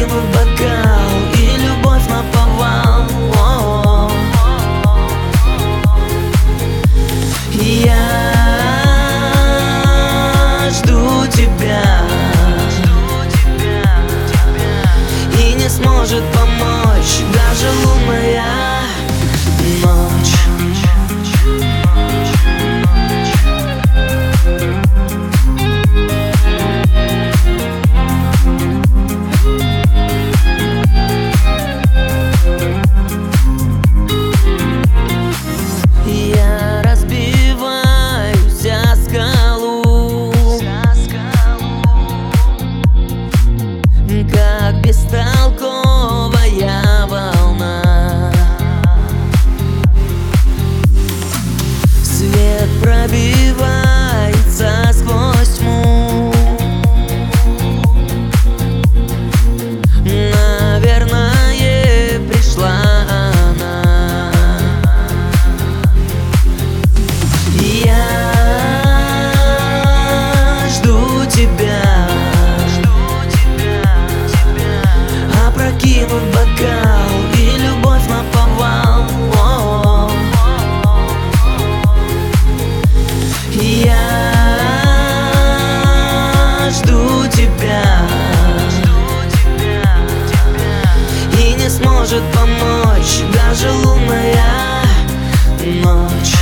опрокинут бокал и любовь наповал. Я жду тебя, и не сможет помочь даже лунная ночь. Я разбиваюсь о скалу, как бестолковая волна. Свет пробивается сквозь тьму. Наверное, пришла она. Я жду тебя, опрокинут бокал и любовь наповал. Я жду тебя, и не сможет помочь даже лунная ночь.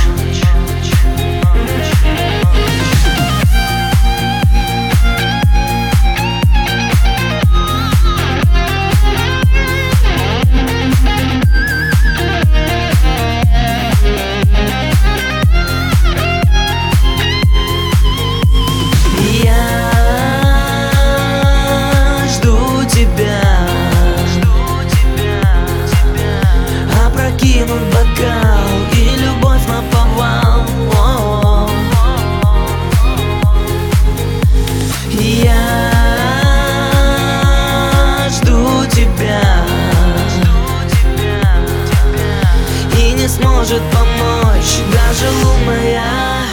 Опрокинут бокал и любовь наповал. Я жду тебя, и не сможет помочь даже лунная